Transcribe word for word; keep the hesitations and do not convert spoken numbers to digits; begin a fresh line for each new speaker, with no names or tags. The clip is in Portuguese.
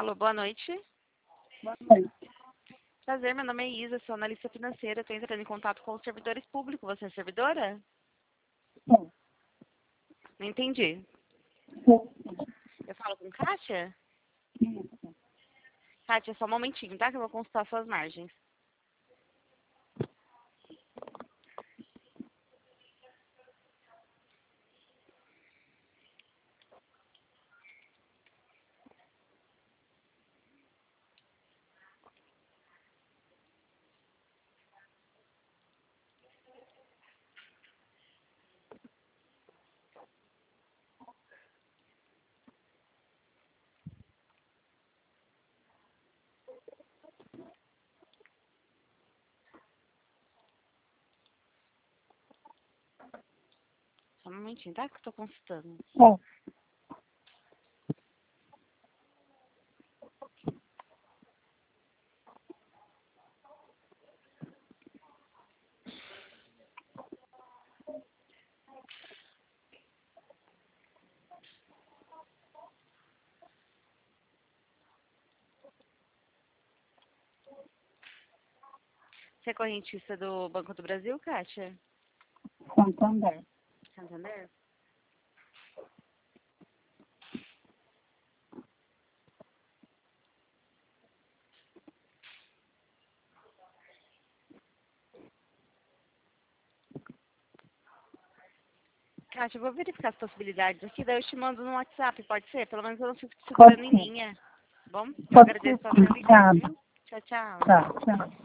Alô, boa noite.
Boa noite.
Prazer, meu nome é Isa, sou analista financeira. Estou entrando em contato com os servidores públicos. Você é servidora?
Sim.
Não entendi.
Sim.
Eu falo com Kátia?
Isso.
Kátia, só um momentinho, tá? Que eu vou consultar suas margens. Só um momentinho, tá? Que eu estou consultando.
Bom,
Você é correntista do Banco do Brasil, Kátia?
Santander.
Santander? Kátia, eu vou verificar as possibilidades aqui, daí eu te mando no WhatsApp, pode ser? Pelo menos eu não fico te
Pode
segurando em
ser.
linha. Tá bom? Eu
Pode ser,
agradeço a
sim.
sua ligação,
Obrigada.
viu? Tchau, tchau.
Tá, tchau.